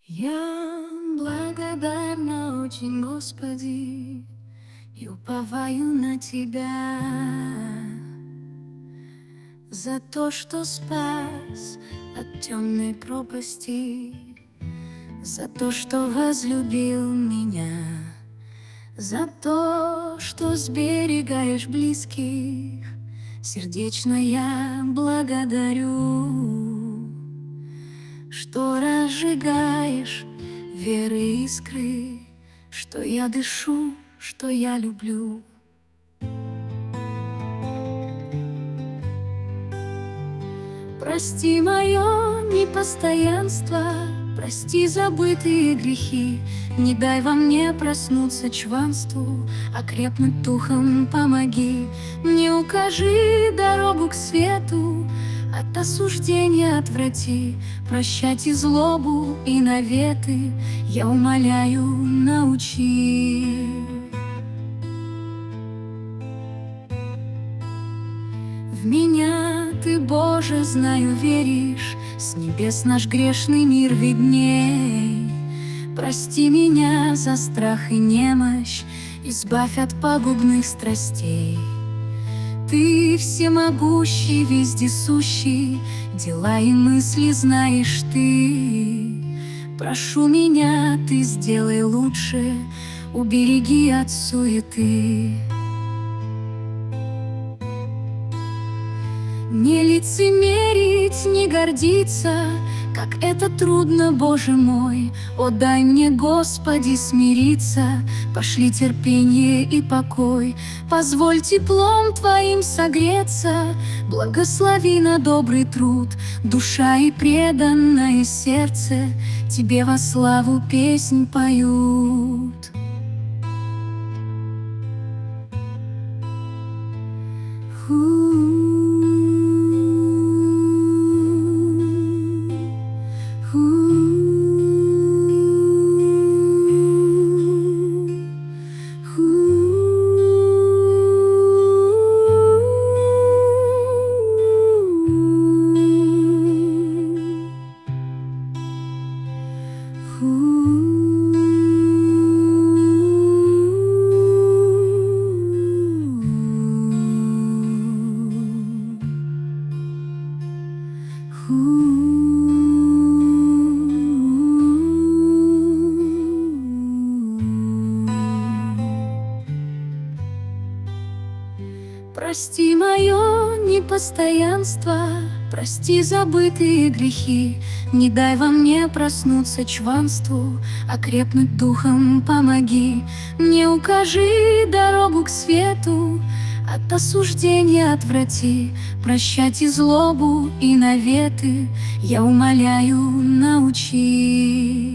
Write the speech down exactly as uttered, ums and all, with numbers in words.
Я благодарна очень, Господи, и уповаю на Тебя за то, что спас от темной пропасти, за то, что возлюбил меня, за то, что сберегаешь близких. Сердечно я благодарю, что разжигаешь веры искры, что я дышу, что я люблю. Прости мое непостоянство, прости забытые грехи, не дай во мне проснуться чванству, окрепнуть духом помоги. Мне укажи дорогу к свету, от осуждения отврати, прощать и злобу, и наветы, я умоляю, научи. В меня Ты, Боже, знаю, веришь, с небес наш грешный мир видней. Прости меня за страх и немощь, избавь от пагубных страстей. Ты всемогущий, вездесущий, дела и мысли знаешь Ты. Прошу меня, Ты сделай лучше, убереги от суеты. Не лицемерить, не гордиться, как это трудно, Боже мой. О, дай мне, Господи, смириться, пошли терпение и покой. Позволь теплом Твоим согреться, благослови на добрый труд. Душа и преданное сердце Тебе во славу песнь поют. Прости мое непостоянство, прости забытые грехи, не дай во мне проснуться чванству, окрепнуть духом помоги. Мне укажи дорогу к свету, от осуждения отврати, прощать и злобу, и наветы, я умоляю, научи.